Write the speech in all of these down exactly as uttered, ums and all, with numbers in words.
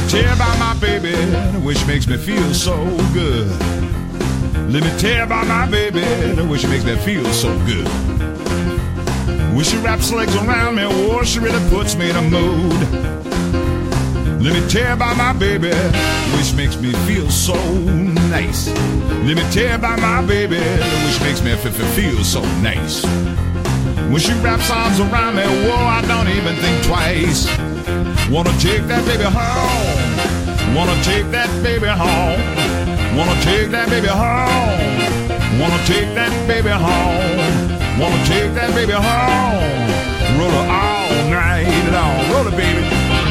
tell you about my baby, which makes me feel so good. Let me tell you about my baby, which makes me feel so good. When she wraps her legs around me, oh, she really puts me in a mood. Let me tell you about my baby, which makes me feel so nice. Let me tell you about my baby, which makes me feel so nice. When she wraps arms around me, whoa, I don't even think twice. Wanna take that baby home. Wanna take that baby home. Wanna take that baby home. Wanna take that baby home. Wanna take that baby home. Roll her all night long. Roll it, baby.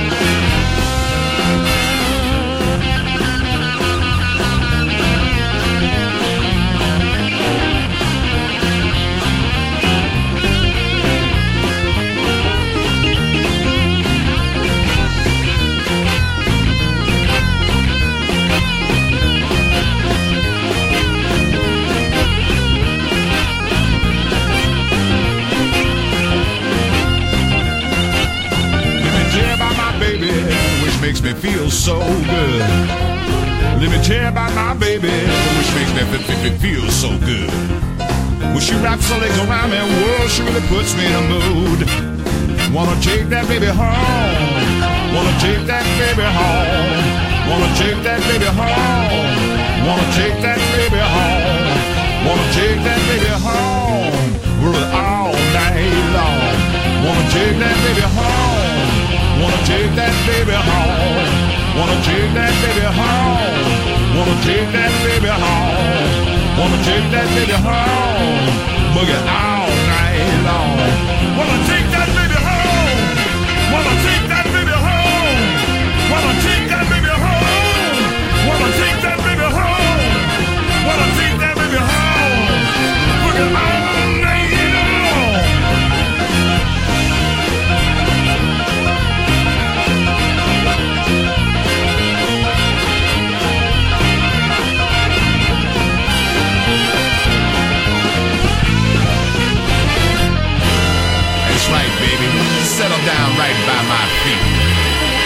Makes me feel so good. Let me tell you about my baby, which makes me feel so good. When she wraps her legs around me, whoa, she really puts me in a mood. Wanna take that baby home. Wanna take that baby home. Wanna take that baby home. Wanna take that baby home. Wanna take that baby home. Roll it all night long. Wanna take that baby home. Wanna take that baby home. Wanna take that baby home. Wanna take that baby home. Wanna take that baby home. Boogie all night long. Wanna take that baby home. Wanna take that baby home. Wanna take that baby home. Wanna take that baby home. Wanna take that baby home. Boogie all night long. Right, baby. Settle down right by my feet.